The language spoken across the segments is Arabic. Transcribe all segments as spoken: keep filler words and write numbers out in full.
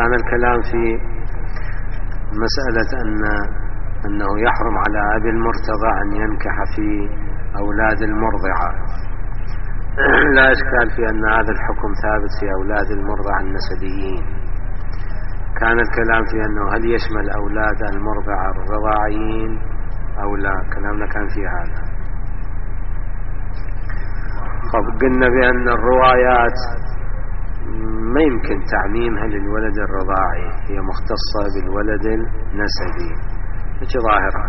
كان الكلام في مسألة أن أنه يحرم على أبي المرتضع أن ينكح في أولاد المرضعة. لا إشكال في أن هذا الحكم ثابت في أولاد المرضعة النسبيين. كان الكلام في أنه هل يشمل أولاد المرضعة الرضاعيين أو لا، كلامنا كان في هذا. طب قلنا بأن الروايات ما يمكن تعميمها للولد الرضاعي، هي مختصة بالولد النسبي هيك ظاهرة،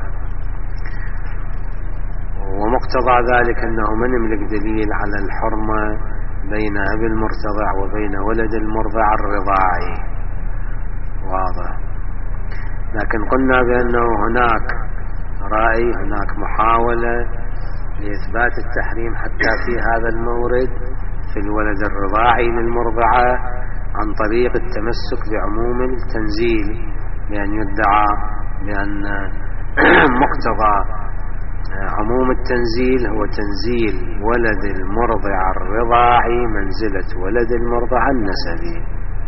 ومقتضى ذلك أنه ما نملك دليل على الحرمة بين أبي المرتضع وبين ولد المرضع الرضاعي، واضح. لكن قلنا بأنه هناك رأي، هناك محاولة لإثبات التحريم حتى في هذا المورد في الولد الرضاعي للمرضعة عن طريق التمسك بعموم التنزيل، بأن يدعى بأن مقتضى عموم التنزيل هو تنزيل ولد المرضع الرضاعي منزلة ولد المرضع النسبي،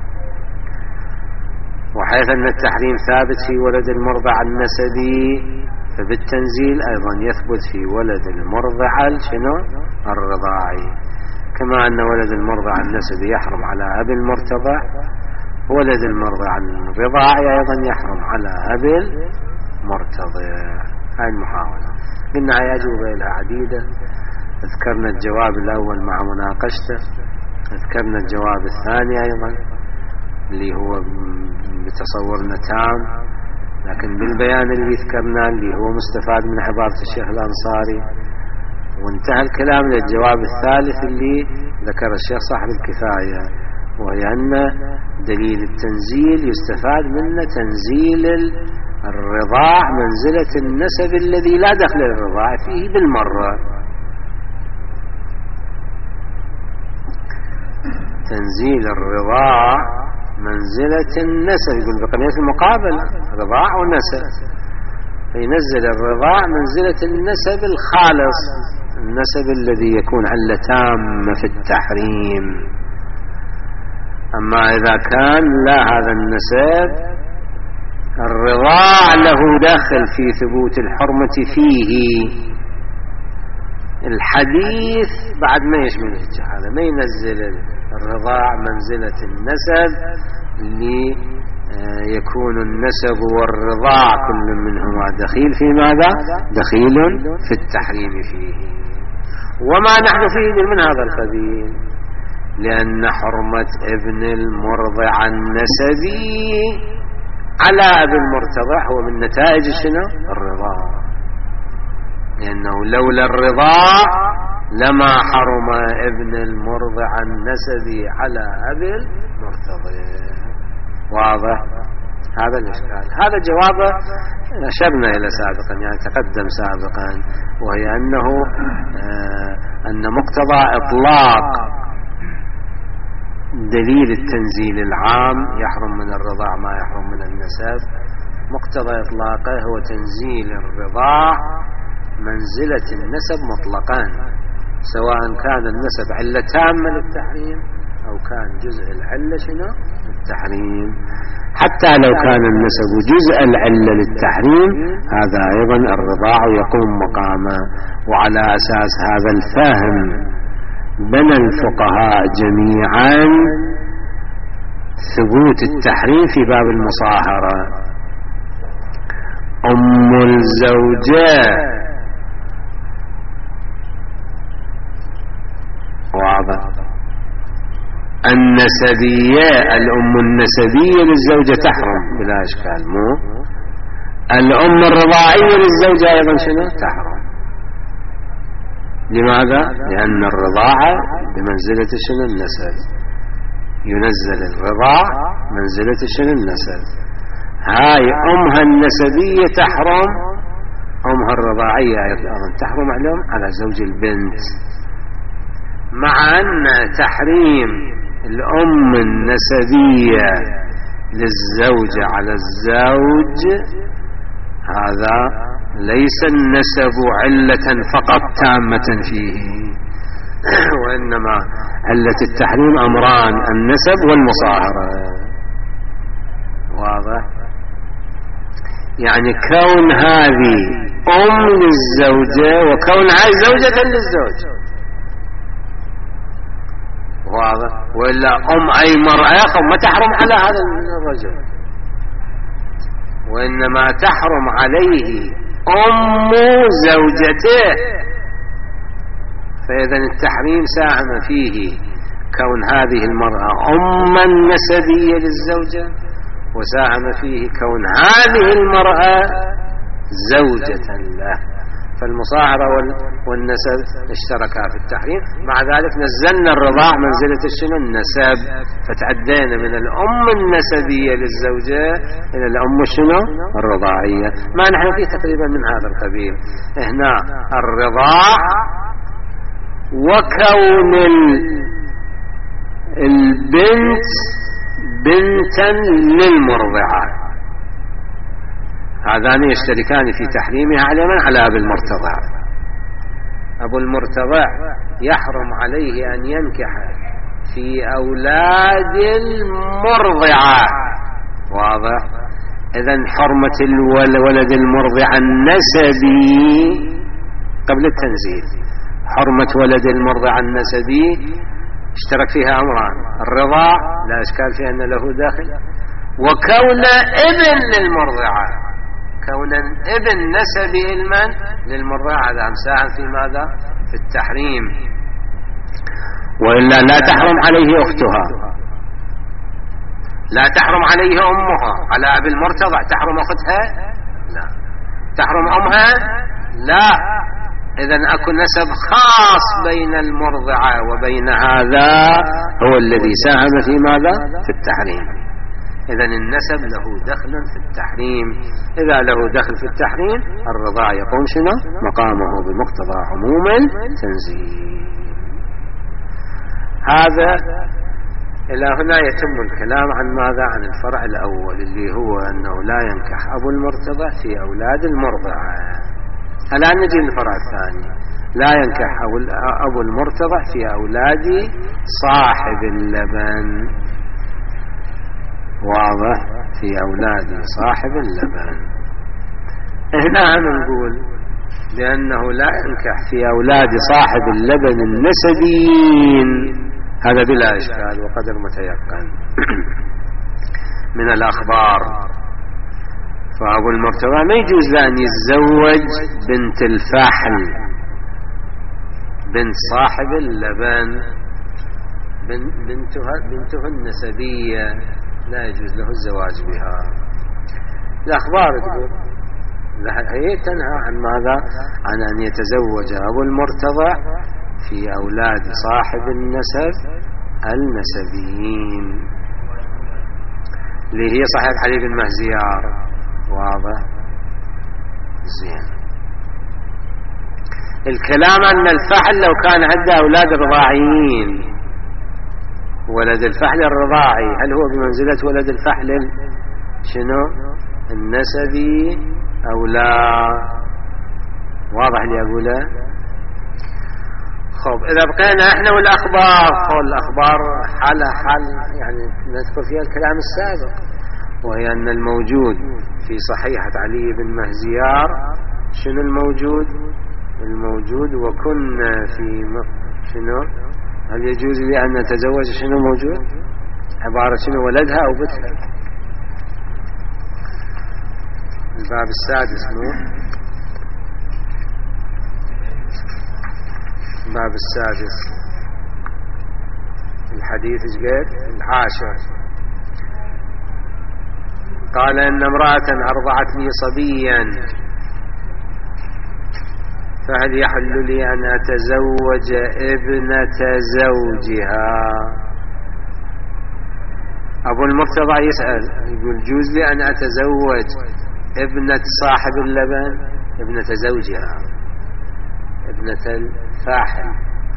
وحيث أن التحريم ثابت في ولد المرضع النسبي فبالتنزيل أيضا يثبت في ولد المرضع شنو الرضاعي، كما أن ولد المرضع النسبي يحرم على أبي المرتضع، ولد المرضع الرضاعي أيضا يحرم على أبي المرتضع. هاي المحاولة قلنا هاي أجوبة لها عديدة. ذكرنا الجواب الأول مع مناقشته، ذكرنا الجواب الثاني أيضا اللي هو بتصورنا تام، لكن بالبيان اللي ذكرناه اللي هو مستفاد من عبارة الشيخ الأنصاري، وانتهى الكلام للجواب الثالث اللي ذكر الشيخ صاحب الكفاية، وهي أن دليل التنزيل يستفاد منه تنزيل الرضاع منزلة النسب الذي لا دخل للرضاع فيه بالمرة. تنزيل الرضاع منزلة النسب، يقول بقنية المقابلة رضاع ونسب، فينزل الرضاع منزلة النسب الخالص، النسب الذي يكون علة تامة في التحريم. أما إذا كان لا هذا النسب الرضاع له داخل في ثبوت الحرمة فيه، الحديث بعد ما يشمل هذا، ما ينزل الرضاع منزلة النسب اللي يكون النسب والرضاع كل منهما دخيل في ماذا؟ دخيل في التحريم فيه. وما نحن فيه من هذا القبيل، لأن حرمة ابن المرضع النسبي على أبي المرتضع هو من نتائج شنو؟ الرضاع، لأنه لولا الرضاع لما حرم ابن المرضع النسبي على أبي المرتضع. واضح هذا الإشكال. هذا جوابه أشرنا إلى سابقا، يعني تقدم سابقا، وهي أنه آه أن مقتضى إطلاق دليل التنزيل العام يحرم من الرضاع ما يحرم من النسب، مقتضى إطلاقه هو تنزيل الرضاع منزلة النسب مطلقا، سواء كان النسب علة تامة للتحريم أو كان جزء العلة شنو للتحريم. حتى لو كان النسب جزء العلة للتحريم هذا أيضا الرضاع يقوم مقامه. وعلى أساس هذا الفهم بنى الفقهاء جميعا ثبوت التحريم في باب المصاهرة. أم الزوجة واضح، النسبية الأم النسبية للزوجة تحرم بلا إشكال، مو الأم الرضاعية للزوجة أيضا شنو تحرم. لماذا؟ لأن الرضاعة بمنزلة شنو النسب، ينزل الرضاع منزلة شنو النسب. هاي أمها النسبية تحرم، أمها الرضاعية أيضا تحرم عليهم على زوج البنت، مع أن تحريم الأم النسبية للزوجة على الزوج هذا ليس النسب علة فقط تامة فيه، وإنما علة التحريم أمران، النسب والمصاهرة. يعني كون هذه أم للزوجة وكونها زوجة للزوج، واضح؟ وإلا أم أي مرأة ما تحرم على هذا الرجل، وإنما تحرم عليه أم زوجته. فإذا التحريم ساهم فيه كون هذه المرأة أما نسبية للزوجة، وساهم فيه كون هذه المرأة زوجة له. فالمصاهرة والنسب اشتركا في التحريم. مع ذلك نزلنا الرضاع منزلة الشنو النسب، فتعدينا من الأم النسبية للزوجة إلى الأم الشنو الرضاعية. ما نحن فيه تقريبا من هذا القبيل. هنا الرضاع وكون البنت بنتا للمرضعة، هذان يشتركان في تحريمها على من؟ على أبي المرتضع. أبو المرتضع يحرم عليه أن ينكح في أولاد المرضعة، واضح؟ إذن حرمة الولد المرضع النسبي قبل التنزيل، حرمة ولد المرضع النسبي اشترك فيها أمران: الرضاع لا إشكال في أن له داخل، وكون ابن للمرضعة، كون ابن نسبي المن للمرضعة، هذا مساهم في ماذا؟ في التحريم. وإلا لا تحرم عليه أختها، لا تحرم عليه أمها. على أبي المرتضع تحرم أختها؟ لا. تحرم أمها؟ لا. إذن أكو نسب خاص بين المرضعة وبين هذا هو الذي ساهم في ماذا؟ في التحريم. إذن النسب له دخل في التحريم. إذا له دخل في التحريم الرضاع يقوم شنو؟ مقامه بمقتضى عموم التنزيل. هذا إلى هنا يتم الكلام عن ماذا؟ عن الفرع الأول اللي هو أنه لا ينكح أبو المرتضع في أولاد المرضعة. الآن نجي للفرع الثاني: لا ينكح أبو المرتضع في أولاد صاحب اللبن، واضح؟ في أولاد صاحب اللبن. هنا نقول بأنه لا ينكح في أولاد صاحب اللبن النسبيين، هذا بلا إشكال وقدر متيقن من الأخبار. فأبو المرتضى ما يجوز له أن يتزوج بنت الفحل، بنت صاحب اللبن، بنتها بنته النسبية لا يجوز له الزواج بها. الأخبار تقول هي تنهى عن ماذا؟ عن أن يتزوج أبو المرتضى في أولاد صاحب النسب النسبيين، اللي هي صاحب حليب المهزيار، واضح؟ زين. الكلام أن الفحل لو كان عنده أولاد رضاعيين، ولد الفحل الرضاعي هل هو بمنزلة ولد الفحل شنو النسبي أو لا؟ واضح اللي أقوله؟ خب إذا بقينا إحنا والأخبار، قول الأخبار حال حال يعني نذكر فيها الكلام السابق، وهي أن الموجود في صحيحة علي بن مهزيار شنو الموجود؟ الموجود وكنا في شنو؟ هل يجوز لي أن نتزوج شنو موجود؟ عبارة شنو؟ ولدها أو بنتها. الباب السادس مو الباب السادس الحديث جيد العاشر. قال إن امرأة أرضعت لي صبيا فهل يحل لي أن أتزوج ابنة زوجها؟ أبو المرتضى يسأل يقول جوز لي أن أتزوج ابنة صاحب اللبن، ابنة زوجها، ابنة الفاحل.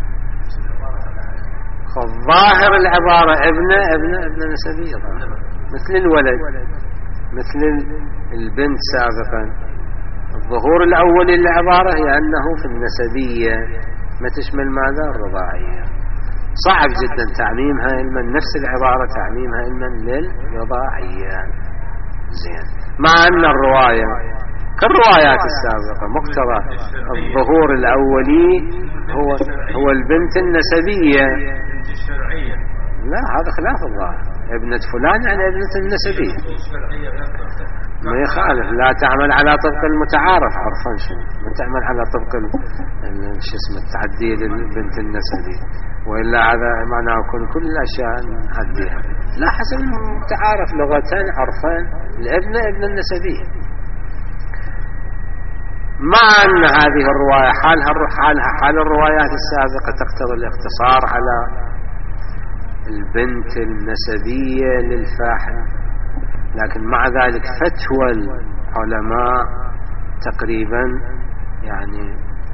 ظاهر العبارة ابنة ابنة ابنة نسبية مثل الولد مثل البنت سابقا. الظهور الأول للعبارة هي أنه في النسبية ما تشمل ماذا؟ الرضاعية. صعب جدا تعميمها علما، نفس العبارة تعميمها علما للرضاعية. زين. مع أن الرواية كالروايات السابقة مقتضى الظهور الأولي هو هو البنت النسبية. لا هذا خلاف الظاهر، ابنة فلان يعني ابنة النسبية، ما يخالف. لا تعمل على طبق المتعارف عرفا شنو، ما تعمل على طبق شو اسمه التعدي للبنت النسبية، وإلا هذا معناه يكون كل الأشياء نعديها. لا حسب المتعارف لغتين عرفان الابنة ابن النسبية. مع أن هذه الرواية حالها حالها حال الروايات السابقة تقتضي الاقتصار على البنت النسبية للفاحل، لكن مع ذلك فتوى العلماء تقريبا يعني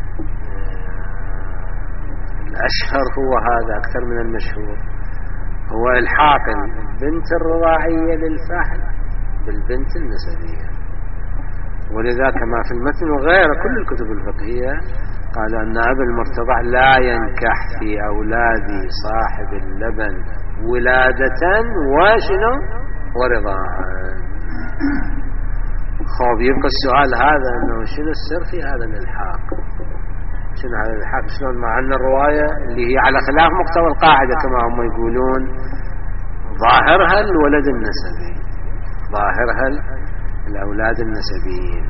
الأشهر هو هذا أكثر من المشهور، هو إلحاق البنت الرضاعية للفاحل بالبنت النسبية. ولذا كما في المتن وغير كل الكتب الفقهية قال أن أبا المرتضع لا ينكح في أولاد صاحب اللبن ولادة وشنو ورضاعا. خوف يبقى السؤال هذا أنه شنو السر في هذا الإلحاق، شنو هذا الإلحاق شلون، مع أن الرواية اللي هي على خلاف مقتضى القاعدة كما هم يقولون ظاهرها الولد النسبي، ظاهرها الأولاد النسبيين.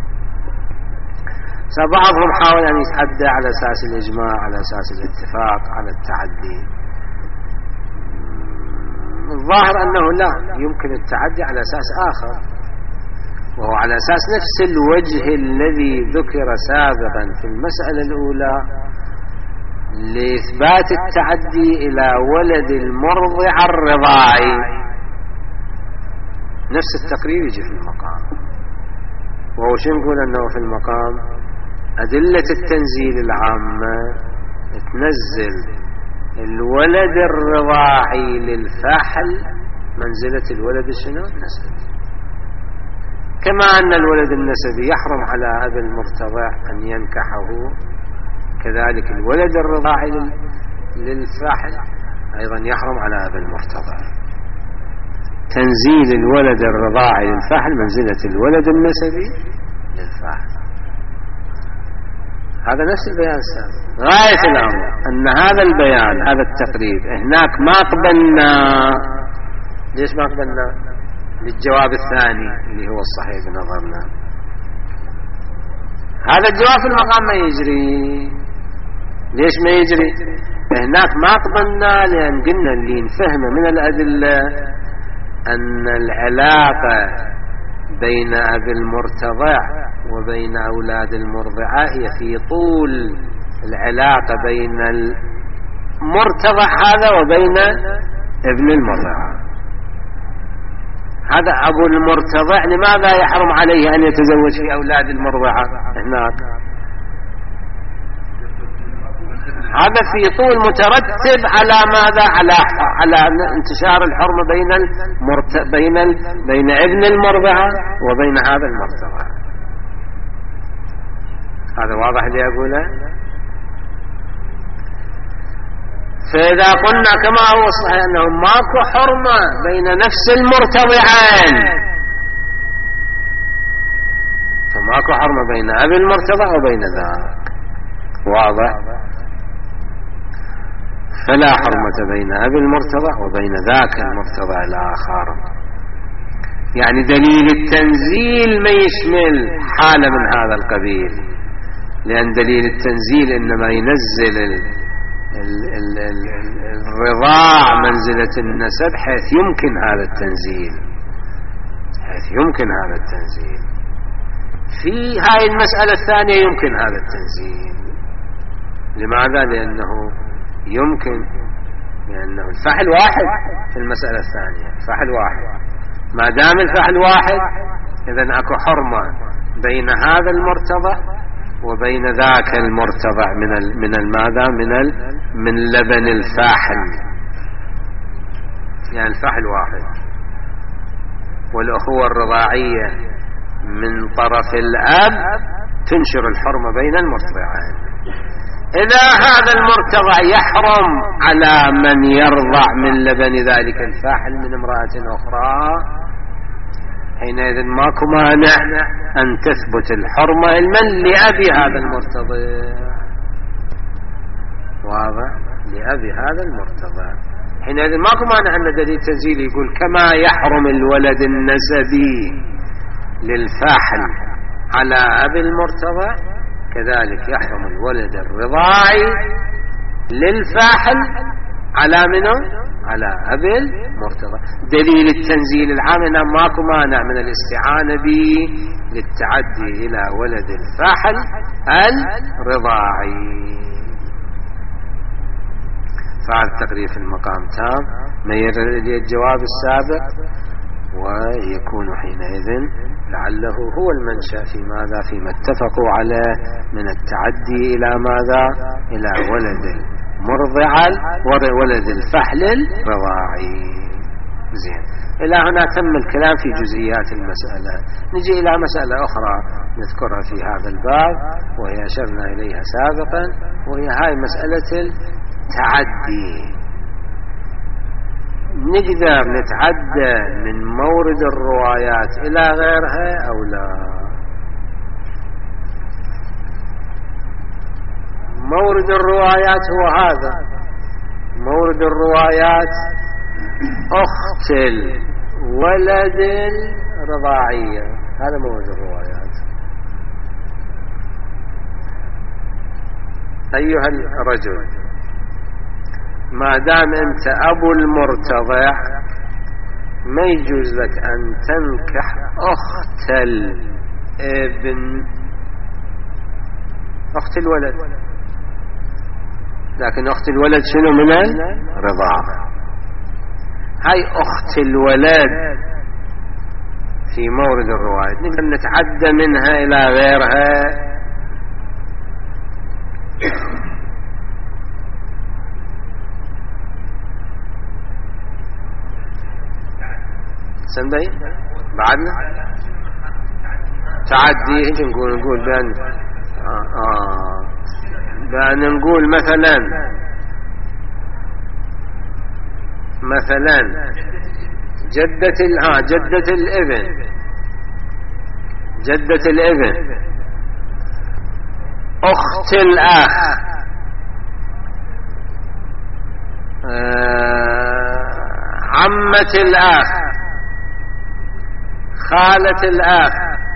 فبعضهم حاول أن يتحدى على أساس الإجماع، على أساس الاتفاق، على التعدي. الظاهر أنه لا يمكن التعدي على أساس آخر، وهو على أساس نفس الوجه الذي ذكر سابقا في المسألة الأولى لإثبات التعدي إلى ولد المرضع الرضاعي. نفس التقرير يجي في المقام، وهو شو نقول أنه في المقام أدلة التنزيل العامة تنزل الولد الرضاعي للفاحل منزلة الولد شنو النسبي، كما أن الولد النسبي يحرم على أبي المرتضع أن ينكحه، كذلك الولد الرضاعي للفاحل أيضا يحرم على أبي المرتضع. تنزيل الولد الرضاعي للفاحل منزلة الولد النسبي للفاحل. هذا نفس البيان السابق. غاية الأمر أن هذا البيان هذا التقرير هناك ما قبلنا. ليش ما قبلنا؟ للجواب الثاني اللي هو الصحيح بنظرنا. هذا الجواب في المقام ما يجري. ليش ما يجري؟ هناك ما قبلنا لأن قلنا اللي نفهمه من الأدلة أن العلاقة بين أبي المرتضع وبين أولاد المرضعة هي في طول العلاقة بين المرتضع هذا وبين ابن المرضعة. هذا أبو المرتضع لماذا يحرم عليه أن يتزوج في أولاد المرضعة هناك؟ هذا في طول مترتب على ماذا؟ على على انتشار الحرمة بين المرت... بين ال... بين ابن المرضعة وبين هذا المرتضع. هذا واضح اللي أقوله. فإذا قلنا كما هو صحيح أنه ماكو حرمة بين نفس المرتضعين، فماكو حرمة بين أبي المرتضع وبين ذاك، واضح؟ فلا حرمة بين أبي المرتضع وبين ذاك المرتضع الآخر. يعني دليل التنزيل ما يشمل حالة من هذا القبيل، لأن دليل التنزيل إنما ينزل ال ال ال ال الرضاع منزلة النسب حيث يمكن هذا التنزيل، حيث يمكن هذا التنزيل. في هاي المسألة الثانية يمكن هذا التنزيل. لماذا؟ لأنه يمكن، لأنه الفعل واحد في المسألة الثانية، الفعل واحد. ما دام الفعل واحد إذن أكو حرمة بين هذا المرتضع وبين ذاك المرتضع من ال من الماذا من ال من لبن الفاحل، يعني الفاحل واحد، والأخوة الرضاعية من طرف الأب تنشر الحرمة بين المرتضعين. إذا هذا المرتضع يحرم على من يرضع من لبن ذلك الفاحل من امرأة أخرى، حينئذ ماكو مانع أن تثبت الحرمة علما لأبي هذا المرتضع. واضح؟ لأبي هذا المرتضع. حينئذ ماكو مانع أن دليل تنزيل يقول كما يحرم الولد النسبي للفاحل على أبي المرتضع كذلك يحرم الولد الرضاعي للفاحل على منه على أبي المرتضى. دليل التنزيل العام أنه ماكو مانع من الاستعانة به للتعدي إلى ولد الفاحل الرضاعي. فعل تقرير في المقام تام ما يرد الجواب السابق، ويكون حينئذ لعله هو المنشأ في ماذا فيما اتفقوا عليه من التعدي إلى ماذا إلى ولد مرضع ولد الفحل الرضاعي. زين، إلى هنا تم الكلام في جزئيات المسألة. نجي إلى مسألة أخرى نذكرها في هذا الباب وهي أشرنا إليها سابقا، وهي هاي مسألة التعدي. نقدر نتعدى من مورد الروايات إلى غيرها أو لا؟ مورد الروايات هو هذا، مورد الروايات أخت الولد الرضاعية، هذا مورد الروايات. أيها الرجل، ما دام أنت أبو المرتضع ما يجوز لك أن تنكح أخت الابن، أخت الولد، لكن أخت الولد شنو من الرضاعة. هاي أخت الولد في مورد الرواية نقدر نتعدى منها إلى غيرها. سنبي بعدنا تعدي ايش نقول نقول بأن آه آه بأن نقول مثلا مثلا جدة ال آه جدة الابن جدة الابن أخت الأخ آه عمة الأخ خالة الأخ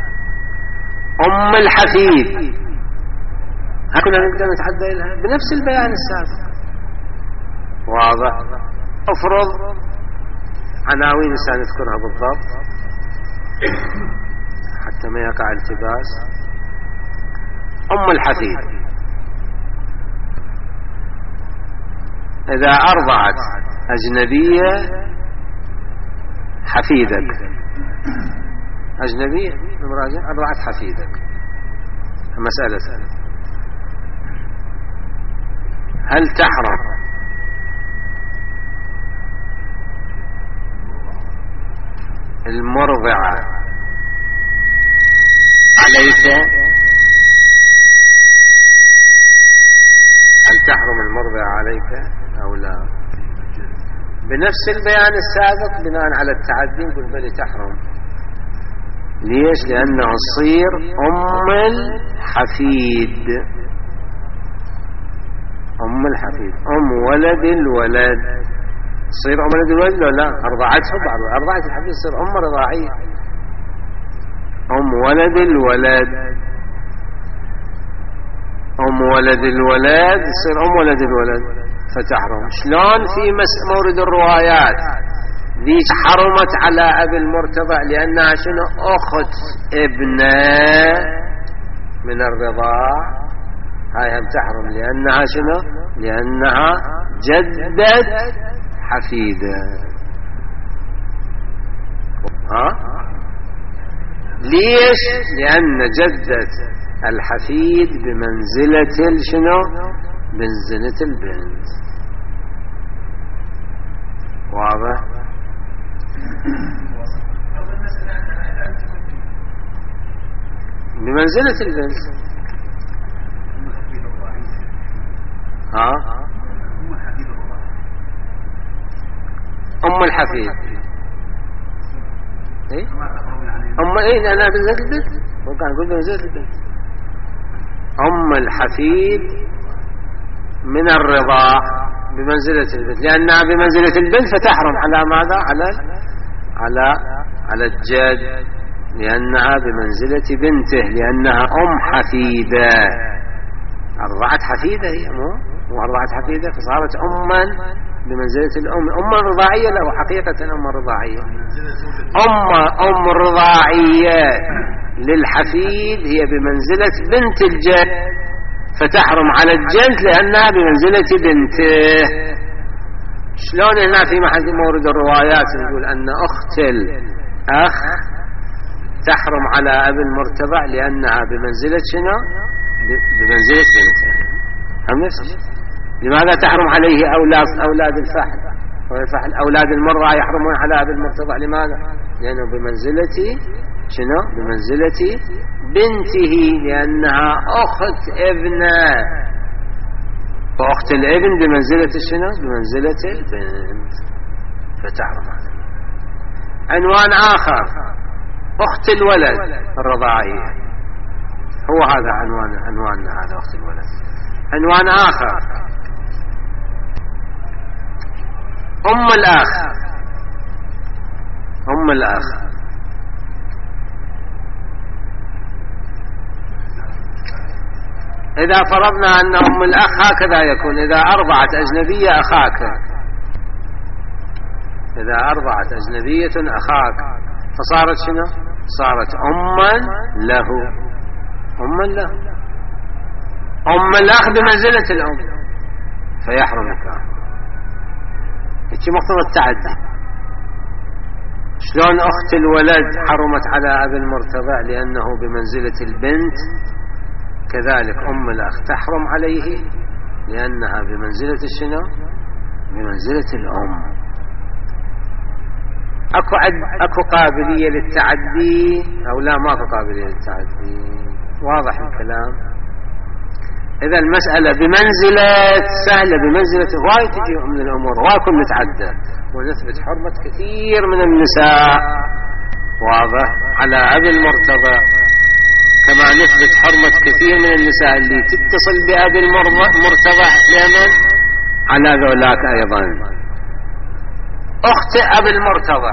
أم الحفيد، هكذا نقدر نتحدى لها بنفس البيان السابق. واضح؟ أفرض عناوين سنذكرها بالضبط حتى ما يقع التباس. أم الحفيد إذا أرضعت أجنبية حفيدك، أجنبية المراجع أرضعت حفيدك، مسألة هل تحرم المرضعة عليك؟ هل تحرم المرضعة عليك أو لا؟ بنفس البيان السابق بناء على التعدي نقول بلي تحرم. ليش؟ لأنه تصير أم الحفيد، أم الحفيد أم ولد الولد، تصير أم ولد الولد ولا لا؟ أرضعته بعض أرضعت الحفيد تصير أم رضاعية، أم ولد الولد، أم ولد الولد تصير أم ولد الولد فتحرم. شلون في مورد الروايات ذيك حرمت على أبي المرتضع لأنها شنو أخت ابنه من الرضاع، هاي هم تحرم لأنها شنو لأنها جدة حفيدة. ها ليش؟ لأن جدة الحفيد بمنزلة شنو منزلة البنت. واضح؟ بمنزلة البنت. ها أم الحفيد إيه؟ أم إيه أنا بمنزلة البنت وكان يقول بمنزلة البنت. أم الحفيد من الرضاع بمنزلة البنت لأنها بمنزلة البنت فتحرم على ماذا؟ على على على الجد لأنها بمنزلة بنته لأنها أم حفيدة. أرضعت حفيدة هي مو مو أرضعت حفيدة فصارت أما بمنزلة الأم. أم الرضاعية له حقيقة أم الرضاعية أم أم الرضاعية للحفيد هي بمنزلة بنت الجد فتحرم على الجد لأنها بمنزلة بنته. شلون هنا في محل مورد الروايات يقول أن أخت الأخ تحرم على أبي المرتضع لأنها بمنزلة شنو؟ بمنزلة بنته. هم نفس لماذا تحرم عليه أولاد أولاد الفحل والفحل أولاد المرضع يحرمون على أبي المرتضع؟ لماذا؟ لأنه بمنزلة شنو؟ بمنزلة بنته لأنها أخت ابنه وأخت الابن بمنزلة شنو؟ بمنزلة البنت فتحرم عليه. عنوان آخر أخت الولد الرضاعية هو هذا عنوان عنواننا هذا أخت الولد. عنوان آخر أم الأخ. أم الأخ إذا فرضنا أن أم الأخ هكذا يكون إذا أرضعت أجنبية أخاك إذا أرضعت أجنبية أخاك فصارت شنو؟ صارت أما له أما له أم الأخ بمنزلة الأم فيحرم نكاح. هيك مقتضى التعدي. شلون أخت الولد حرمت على أبي المرتضع لأنه بمنزلة البنت كذلك أم الأخ تحرم عليه لأنها بمنزلة شنو؟ بمنزلة الأم. أكو, أكو قابلية للتعدي أو لا ماكو قابلية للتعدي؟ واضح الكلام. إذا المسألة بمنزلة سهلة بمنزلة هواي تجي من الأمور هواي نتعدى ونثبت حرمة كثير من النساء واضح على أبي المرتضى كما نثبت حرمة كثير من النساء اللي تتصل بأبي المرتضى لمن على ذولاك أيضا. أخت أبي المرتضى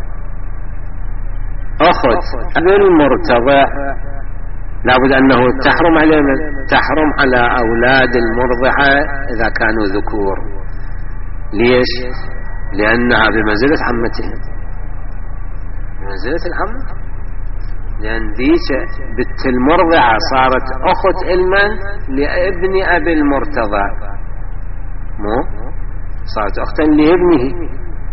أخت أبي المرتضى لابد أنه تحرم على من؟ تحرم على أولاد المرضعة إذا كانوا ذكور. ليش؟ لأنها بمنزلة عمتهم بمنزلة العم لأن ديك بنت المرضعة صارت أخت المن لابن أبي المرتضى مو صارت أختا لابنه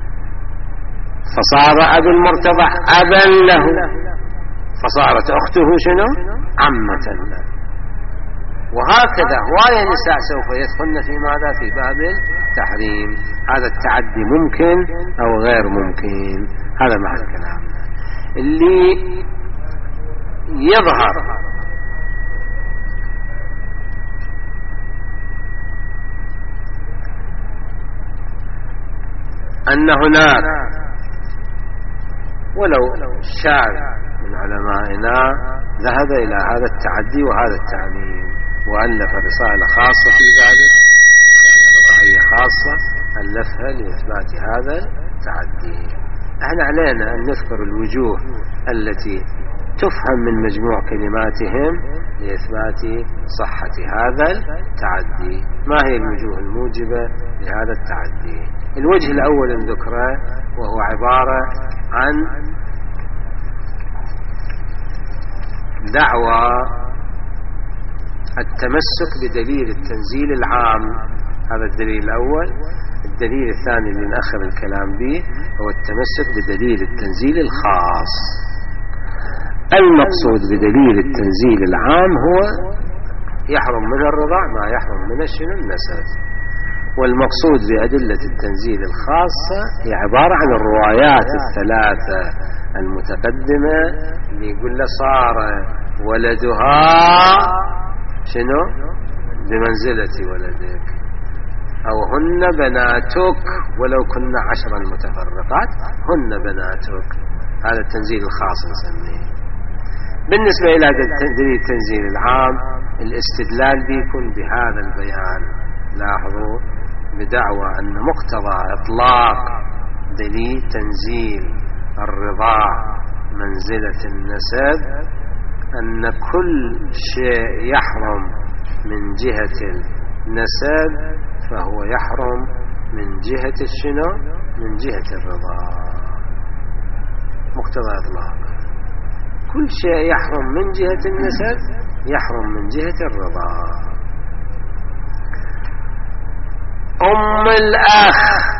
فصار أبي المرتضى أبا له فصارت أخته شنو؟ عمة له. وهكذا هواية نساء سوف يدخلن في ماذا؟ في باب التحريم. هذا التعدي ممكن أو غير ممكن. هذا معنى الكلام اللي يظهر أن هناك ولو شاذ من علمائنا ذهب إلى هذا التعدي وهذا التعميم وألف رسالة خاصة في ذلك هي خاصة ألفها لإثبات هذا التعدي. احنا علينا أن نذكر الوجوه التي تفهم من مجموع كلماتهم لإثبات صحة هذا التعدي. ما هي الوجوه الموجبة لهذا التعدي؟ الوجه الأول ذكره وهو عبارة عن دعوى التمسك بدليل التنزيل العام. هذا الدليل الأول. الدليل الثاني اللي نأخر الكلام به هو التمسك بدليل التنزيل الخاص. المقصود بدليل التنزيل العام هو يحرم من الرضاع ما يحرم من الشنو النسب. والمقصود بأدلة التنزيل الخاصة هي عبارة عن الروايات الثلاثة المتقدمة اللي يقول له صار ولدها شنو بمنزلة ولدك أو هن بناتك ولو كنا عشرا متفرقات هن بناتك. هذا التنزيل الخاص نسميه. بالنسبة إلى دليل التنزيل العام الاستدلال بيكون بهذا البيان. لاحظوا بدعوى أن مقتضى إطلاق دليل تنزيل الرضاع منزلة النسب أن كل شيء يحرم من جهة النسب فهو يحرم من جهة الشنو؟ من جهة الرضاع. مقتضى إطلاق كل شيء يحرم من جهة النسب يحرم من جهة الرضاع. أم الأخ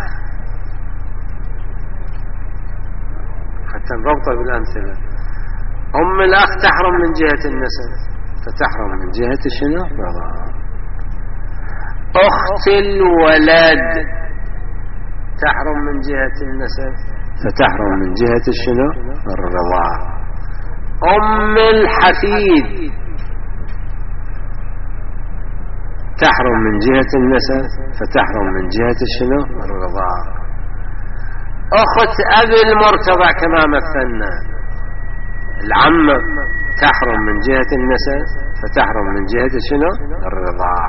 حتى نربطه بالأمثلة. أم الأخ تحرم من جهة النسب فتحرم من جهة شنو؟ الرضاع. أخت الولد تحرم من جهة النسب فتحرم من جهة شنو؟ الرضاع. أم الحفيد تحرم من جهة النسب فتحرم من جهة شنو؟ الرضاع. أخت أبي المرتضع كما مثلنا العمة تحرم من جهة النسب فتحرم من جهة شنو؟ الرضاع.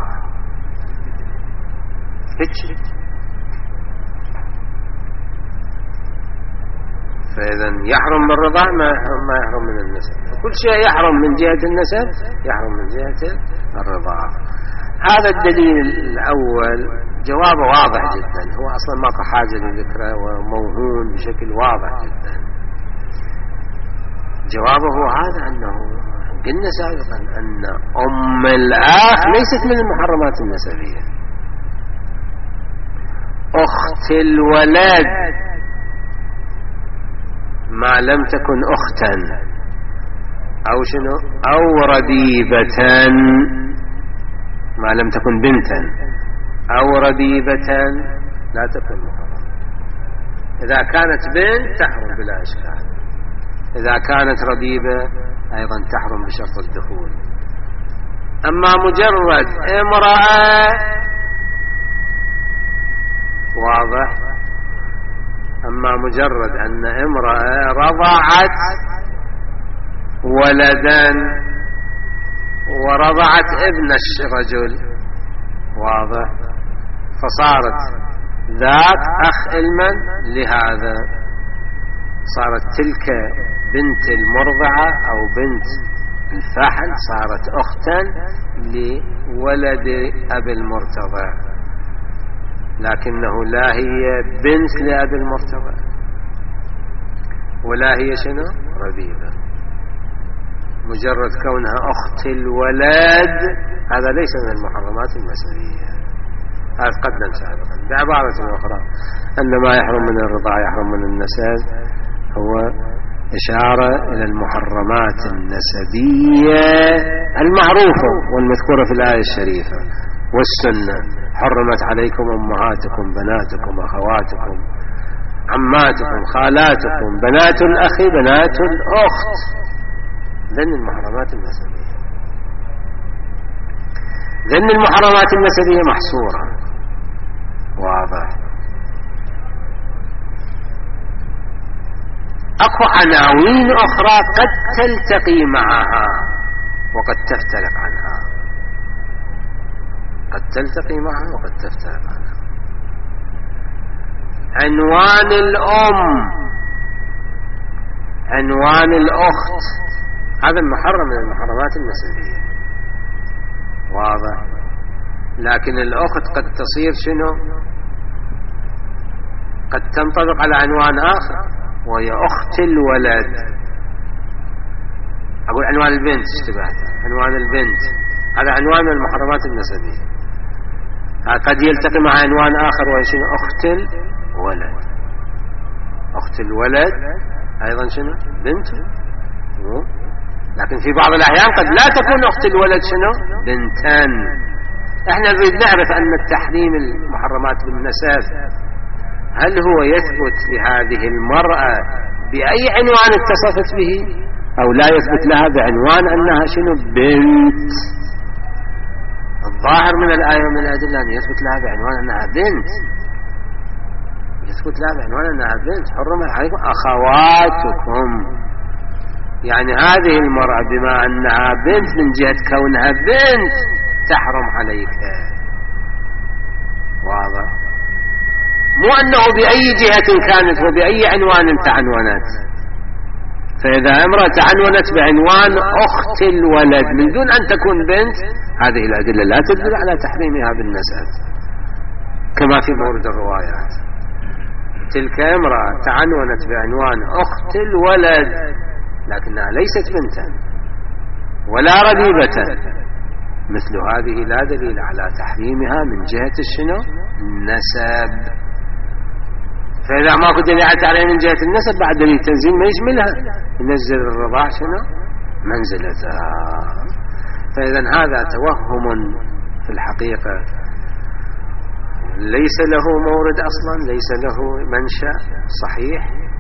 فإذا يحرم بالرضاع ما ما يحرم من النسب. كل شيء يحرم من جهة النسب يحرم من جهة الرضاع. هذا الدليل الأول جوابه واضح جدا، هو أصلا ما حاجة لذكره وموهون بشكل واضح جدا. جوابه هو هذا أنه قلنا سابقا أن أم الأخ ليست من المحرمات النسبية. أخت الولد ما لم تكن أختا أو شنو أو ربيبة ما لم تكن بنتا أو ربيبة لا تكون محرمة. إذا كانت بنت تحرم بلا إشكال، إذا كانت ربيبة أيضا تحرم بشرط الدخول. أما مجرد امرأة واضح، أما مجرد أن امرأة رضعت ولدا ورضعت ابن الرجل واضح، فصارت ذات أخ المن لهذا، صارت تلك بنت المرضعة أو بنت الفحل صارت أختا لولد أبي المرتضع، لكنه لا هي بنت لأبي المرتضع ولا هي شنو ربيبة. مجرد كونها أخت الولد هذا ليس من المحرمات النسبية. هذا قدم سابقا بعبارة أخرى أن ما يحرم من الرضاع يحرم من النسب، هو إشارة إلى المحرمات النسبية المعروفة والمذكورة في الآية الشريفة والسنة. حرمت عليكم أمهاتكم بناتكم أخواتكم عماتكم خالاتكم بنات الأخ بنات الأخت، ذن المحرمات النسبية. ذن المحرمات النسبية محصورة واضح. أكو عناوين أخرى قد تلتقي معها وقد تفترق عنها، قد تلتقي معها وقد تفترق عنها. عنوان الأم، عنوان الأخت، هذا المحرم من المحرمات النسبية واضح. لكن الأخت قد تصير شنو؟ قد تنطبق على عنوان آخر وهي أخت الولد. أقول عنوان البنت اشتبهت، عنوان البنت هذا عنوان من المحرمات النسبية، قد يلتقي مع عنوان آخر وهي شنو؟ أخت الولد. أخت الولد أيضا شنو؟ بنت. لكن في بعض الأحيان قد لا تكون أخت الولد شنو؟ بنتان. احنا نريد نعرف أن التحريم المحرمات بالنسب هل هو يثبت لهذه المرأة بأي عنوان اتصفت به أو لا يثبت لها بعنوان أنها شنو؟ بنت. الظاهر من الآية ومن الأدلة أن يثبت لها بعنوان أنها بنت، يثبت لها بعنوان أنها بنت حرمت عليكم أخواتكم، يعني هذه المرأة بما أنها بنت من جهة كونها بنت تحرم عليك. واضح؟ مو أنه بأي جهة كانت وبأي عنوان تعنونت. فإذا امرأة تعنونت بعنوان أخت الولد من دون أن تكون بنت، هذه الأدلة لا تدل على تحريمها بالنسب كما في مورد الروايات. تلك امرأة تعنونت بعنوان أخت الولد لكنها ليست بنتا ولا ربيبة، مثل هذه لا دليل على تحريمها من جهة الشنو؟ النسب. فإذا ما كنت دليل على تحريم من جهة النسب بعد دليل التنزيل ما يشملها، ينزل الرضاع شنو؟ منزلتها. فإذا هذا توهم في الحقيقة ليس له مورد أصلا، ليس له منشأ صحيح.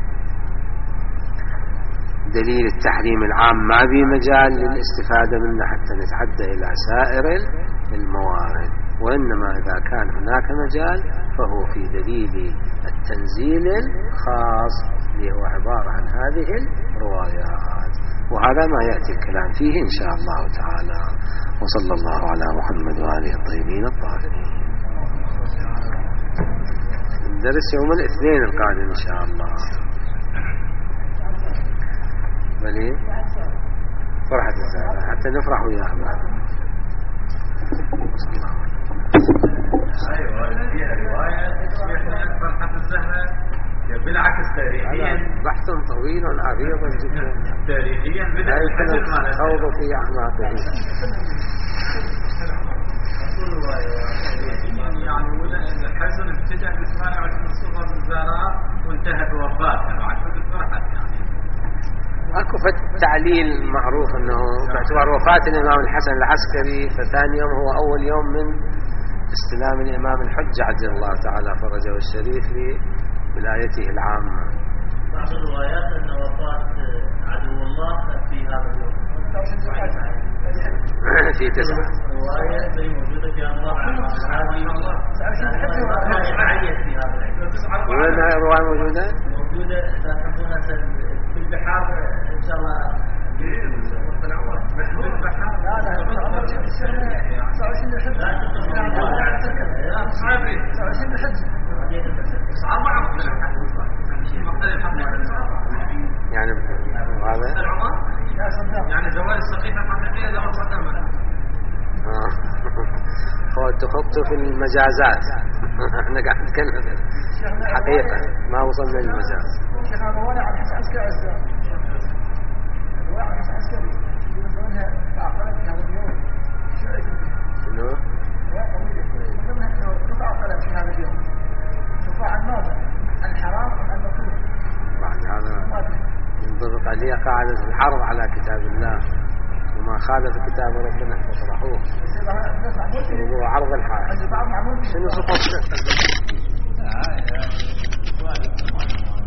دليل التحريم العام ما في مجال للاستفادة منه حتى نتعدى إلى سائر الموارد، وإنما إذا كان هناك مجال فهو في دليل التنزيل الخاص اللي هو عبارة عن هذه الروايات، وهذا ما يأتي الكلام فيه إن شاء الله تعالى. وصلى الله على محمد وآله الطيبين الطاهرين. الدرس يوم الاثنين القادم إن شاء الله. بلي فرحة الزهرة حتى نفرح وياها بعد. ايوه فيها روايه اسمها فرحة الزهرة بالعكس تاريخيا بحث طويل عريض جدا تاريخيا بدأ الحجر مع خوض في أعماقه. يعني الحزن ابتدأ بثمانية وعشرين صفر الزهراء وانتهى بوفاتها بعد كل فرحة. يعني اكو تعليل معروف انه باعتبار وفاة الامام الحسن العسكري فثاني يوم هو اول يوم من استلام الامام الحج عجل الله تعالى فرجه الشريف لولايته العامة. بعض الروايات ان وفاة عدو الله في هذا اليوم في تسعة رواية زي موجودة في الله هذه في هذا العيد. وين هاي الرواية موجودة؟ موجودة إذا تكونها في البحار إن شاء الله. محمود البحار لا لا يعني هذا يعني زوال السقيفة الحقيقية لو صدمنا. تخطوا في المجازات. احنا قاعد نتكلم حقيقة ما وصلنا للمجاز. شيخ الرواية عن حسن عسكري أجزاء الرواية عن حسن عسكري يقولونها تعقلت في هذا اليوم. شو رأيكم؟ شنو؟ رواية طويلة يقولونها أنه قطع قلم في هذا اليوم. قطع عن ماذا؟ الحرام أم المكروه؟ بعد هذا ينطبق عليه قاعدة الحرب على كتاب الله وما خالف كتاب ربنا فطرحوه. هو عرض الحال. شنو صفات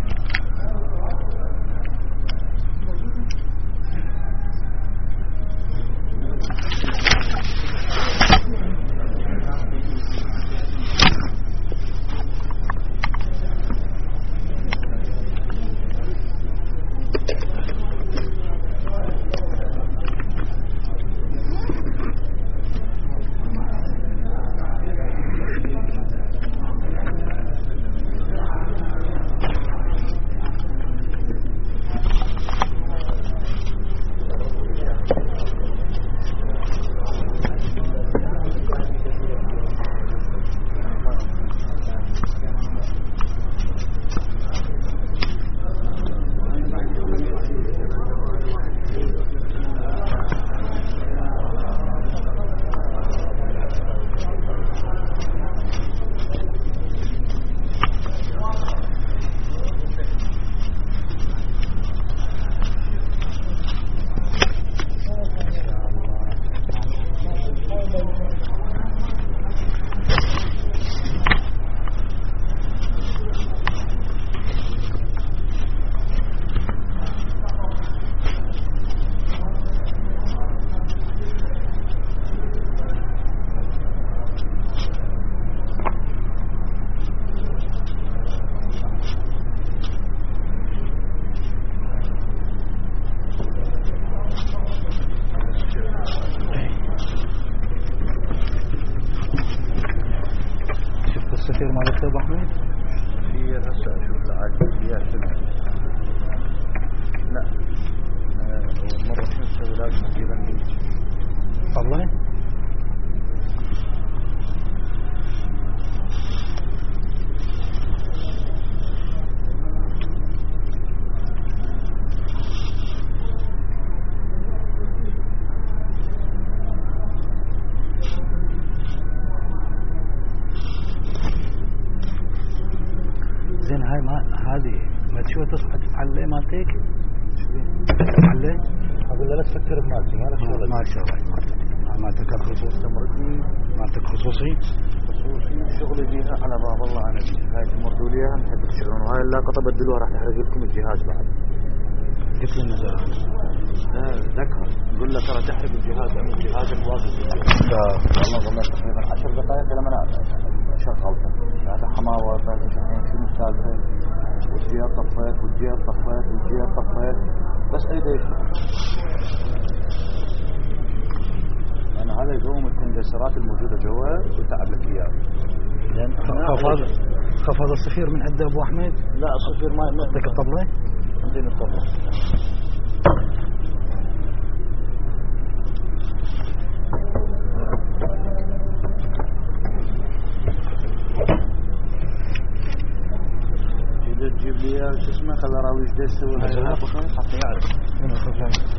علي مالتك علي اقول له لا تفكر بمالتي مالك شغل ما شغل مالتك الخصوصي استمرتني مالتك خصوصي خصوصي شغلي بيها على باب الله انا هاي تمردوا لي اياها نحب تشتغلون وهاي اللاقطه بدلوها راح تحرق لكم الجهاز بعد قلت لي النزاهات ذكر نقول له ترى تحرق الجهاز لان الجهاز الواقف والله ظلنا تقريبا عشر دقائق لما انا شغلته بعد حماوه بعد الحين شنو السالفه والجهاز طفيت والجهاز طفيت والجهاز طفيت بس ايده يشتغل انا هذا يقوم الكندنسرات الموجوده جوا وتعب لك اياه لان خفض خفض الصفير من عند ابو احمد لا الصفير ما عندك الطبله عندنا الطبله تجيب لي شو اسمه خل اراوي ايش يسوي حتى يعرف هنا